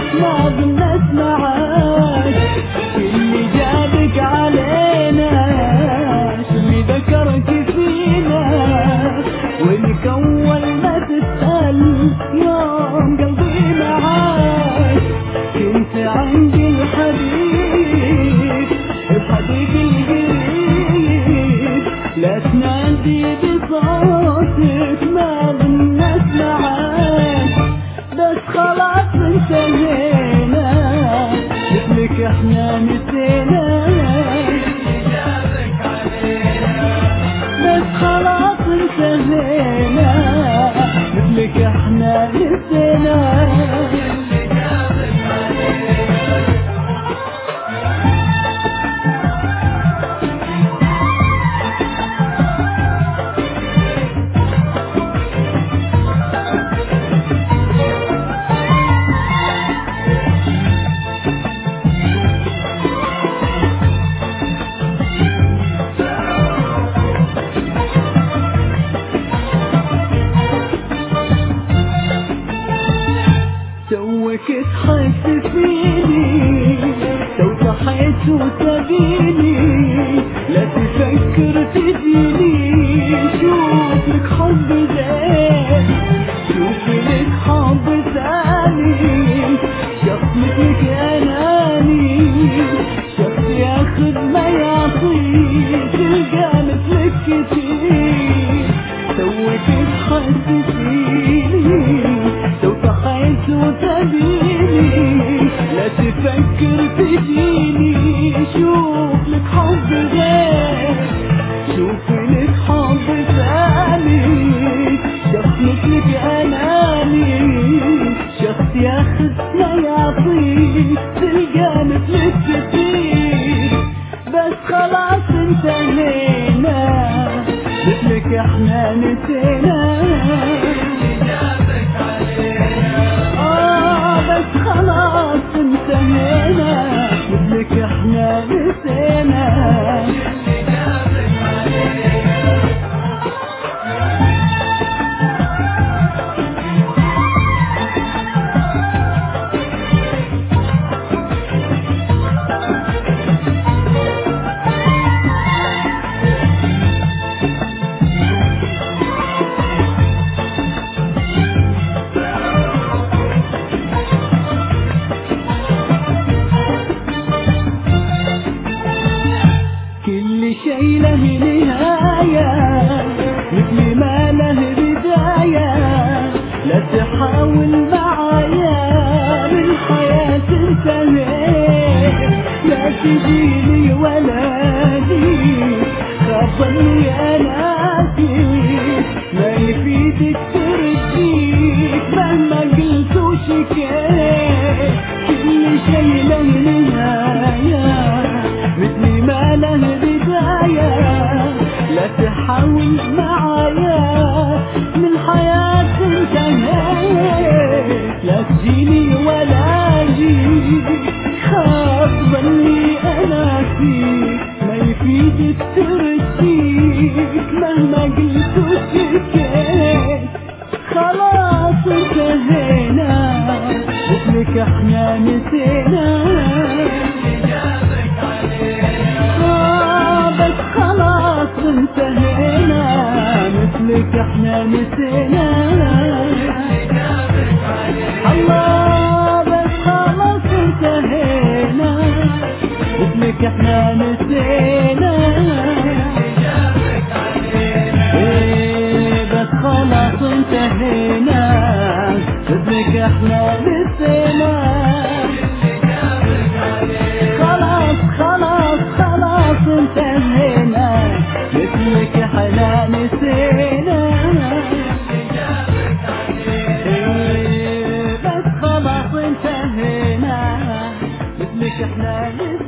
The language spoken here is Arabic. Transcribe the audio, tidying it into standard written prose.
ما ظلت معاك. اللي جابك علينا شو اللي ذكرك فينا، وانك اول ما تسأل يوم قلبي معاك. كنت عندي الحبيب القريب، لا تنادي بصوتك ما ظنت معاك. بس خلاص انتهينا مثلك احنا نسينا. بس خلاص انتهينا مثلك احنا نسينا. توك تحس فيني تو صحيت وتبيني، لا تفكر تجيني. شوف لك حب زين، شوف لك حب ثاني، شخص مثلك اناني، شخص ياخذ ما يعطي، تلقى مثلك كتير. توك تحس فيني تو صحيت وتبيني، لا تفكر تجيني. شوف لك حب غير، شوف لك حب ثاني، شخص مثلك اناني، شخص ياخذ ما يعطي، تلقى مثلك كتير. بس خلاص انتهينا مثلك احنا نسينا. بس خلاص انتهينا مثلك احنا نسينا. كل شي له نهاية مثل ما له بداية، لا تحاول معايا من حياتي انتهيت. لا تجيني ولا جيت خاصني اناتي، ما يفيدك ترجيك مهما قلت وشكيت. كل شي له نهاية مثل ما له بداية، لا تحاول معايا من حياتي انتهيت. لا تجيني ولا جيت خاف ظني انا فيك، ما يفيدك ترجيك مهما قلت وسكت. خلاص انتهينا مثلك احنا نسينا. بس خلاص انتهينا مثلك احنا نسينا. الله بس خلاص انتهينا مثلك احنا نسينا. بس خلاص انتهينا مثلك احنا نسينا. خلاص خلاص خلاص انتهينا مثلك احنا نسينا. بس خلاص انتهينا مثلك احنا نسينا.